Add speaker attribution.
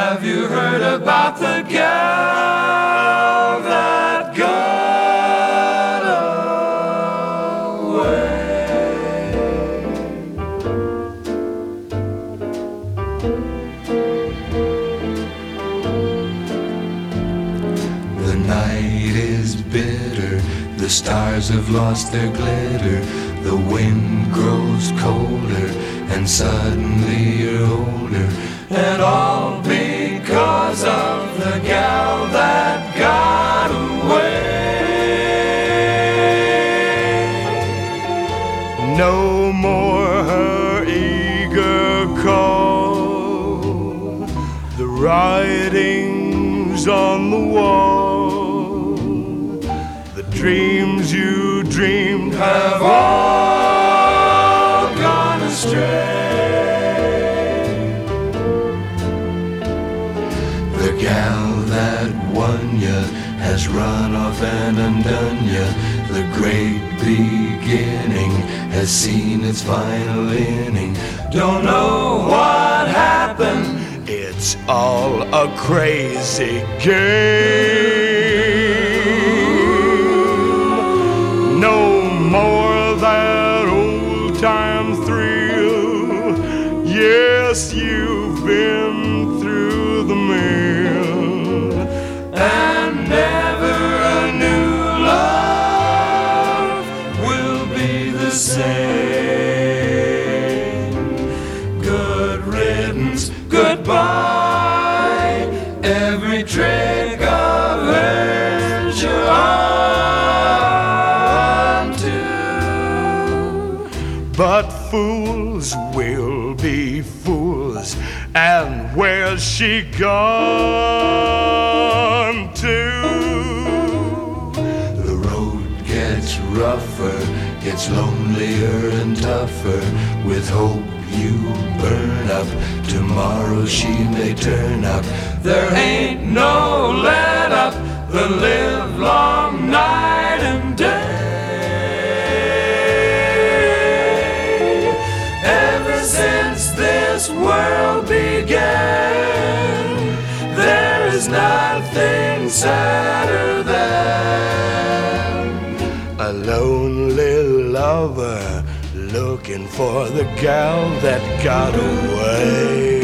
Speaker 1: Have you heard about the gal that got away? The night is bitter, the stars have lost their glitter, the wind grows colder, and suddenly you're older, and all because of the gal that got away. No more her eager call, the writings on the wall, the dreams you dreamed have all gone astray. The gal that won ya has run off and undone ya. The great beginning has seen its final inning. Don't know what happened, it's all a crazy game. No more that old time thrill. Yes, you've been through the mill, and never a new love will be the same. Good riddance, goodbye. Every trick of hers you're on to. But fools will be fools, and where's she gone to? The road gets rougher, gets lonelier and tougher. With hope you burn up, tomorrow she may turn up. There ain't no let up, the live long night and day. Ever since this world began, there is nothing sadder than a lonely lover looking for the gal that got away.